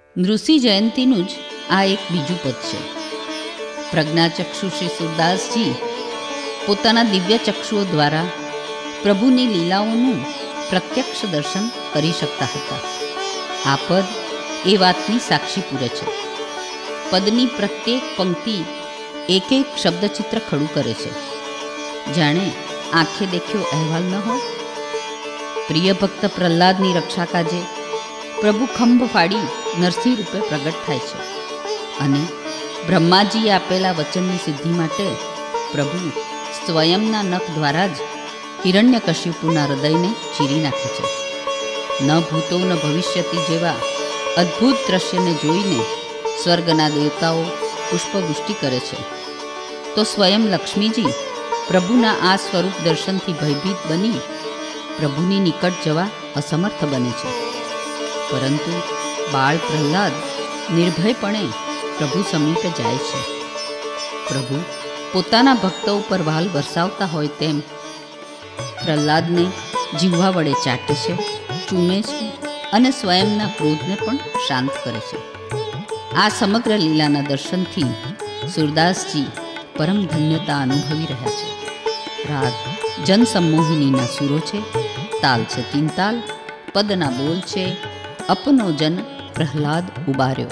નૃસિંહ જયંતીનું જ આ એક બીજું પદ છે. પ્રજ્ઞાચક્ષુ શ્રી સુરદાસજી પોતાના દિવ્ય ચક્ષુઓ દ્વારા પ્રભુની લીલાઓનું પ્રત્યક્ષ દર્શન કરી શકતા હતા. આ પદ એ વાતની સાક્ષી પૂરે છે. પદની પ્રત્યેક પંક્તિ એક એક શબ્દચિત્ર ખડું કરે છે, જાણે આંખે દેખ્યો અહેવાલ ન હોય. પ્રિય ભક્ત પ્રહલાદની રક્ષા કાજે પ્રભુ ખંભ ફાડી નરસિંહ રૂપે પ્રગટ થાય છે અને બ્રહ્માજીએ આપેલા વચનની સિદ્ધિ માટે પ્રભુ સ્વયંના નખ દ્વારા જ હિરણ્યકશ્યપુના હૃદયને ચીરી નાખે છે. ન ભૂતો ન ભવિષ્યતિ જેવા અદ્ભુત દ્રશ્યને જોઈને સ્વર્ગના દેવતાઓ પુષ્પવૃષ્ટિ કરે છે, તો સ્વયં લક્ષ્મીજી પ્રભુના આ સ્વરૂપ દર્શનથી ભયભીત બની પ્રભુની નિકટ જવા અસમર્થ બને છે. પરંતુ બાળ પ્રહલાદ નિર્ભયપણે પ્રભુ સમીપે જાય છે. પ્રભુ પોતાના ભક્તો ઉપર વાલ વરસાવતા હોય તેમ પ્રહલાદને જીહ્વા વડે ચાટે છે, ચૂમે છે અને સ્વયંના ક્રોધને પણ શાંત કરે છે. આ સમગ્ર લીલાના દર્શનથી સુરદાસજી પરમ ધન્યતા અનુભવી રહ્યા છે. રાગ જનસમોહિનીના સૂરો છે, તાલ છે 3 તાલ, પદના બોલ છે અપનો જન પ્રહલાદ ઉબાર્યો.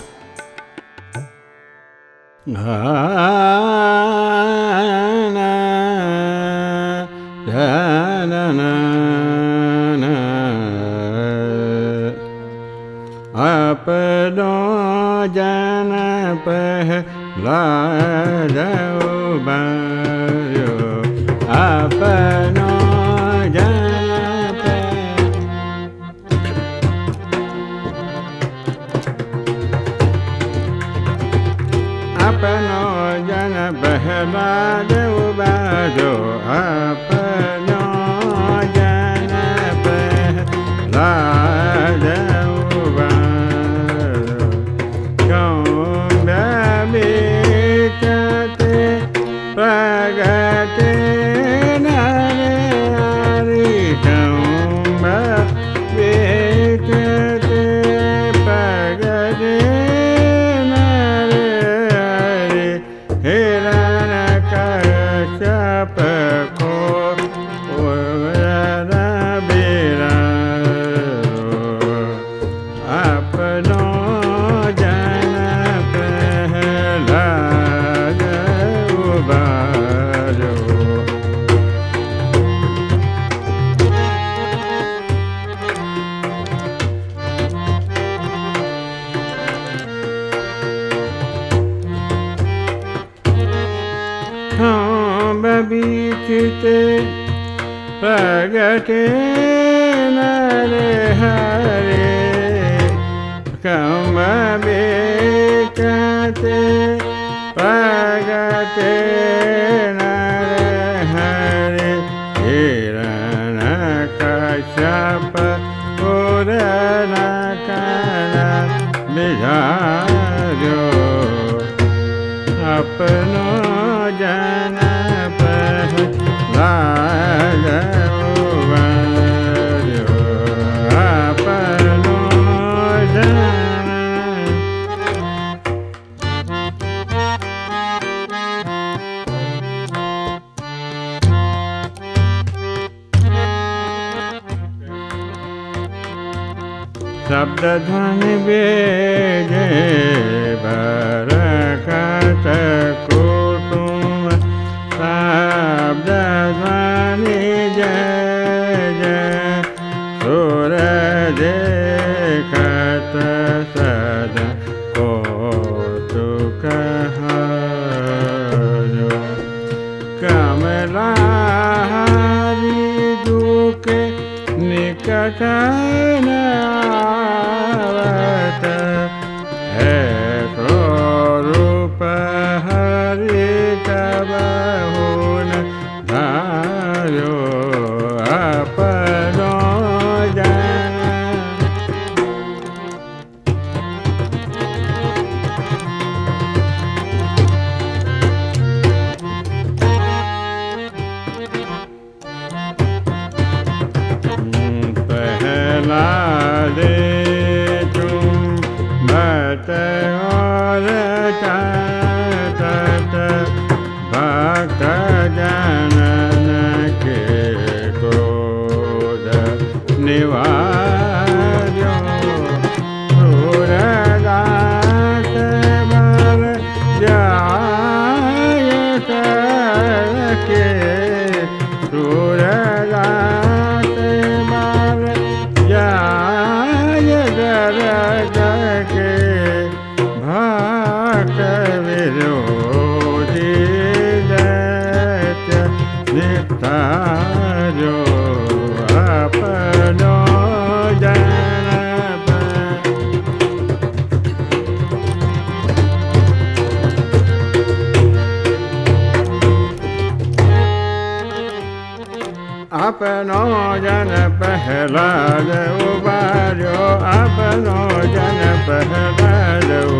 अपनो जन प्रहलाद उबार्यो, अपनो अपनो जन प्रहलाद उबार्यो, अपनो जन प्रहलाद उबार्यो. कौंभ बीचते प्रगटे नरे हरि, कौंभ बीचते प्रगटे हिरण्यकश्यप को उर्वर बिरारो, अपनो जन प्रहलाद उबार्यो. कौंभ बीचते प्रगटे नरे हरे, कौंभ बीचते प्रगटे नरे हरे, हिरण्यकश्यप उदरकन बिहार्यो, अपनो जन प्रहलाद उबार्यो, अपनो जन. शब्द ध्वनि बेजे बरकत कुसुम, शब्द ध्वनि जय जय सुर देखत सदा कौतुक हर्यो. कमला हरि दुखे निकट न आवत है स्वरूप है और चातत भक्त जनन के क्रोध निवार्यो सूरदास बर जाय के सूरदास बर जाय के भक्त विरोधी दैत्य निस्तारो अपनो जनप अपनो जन पहलाद उबार्यो अपनो जन पहलाद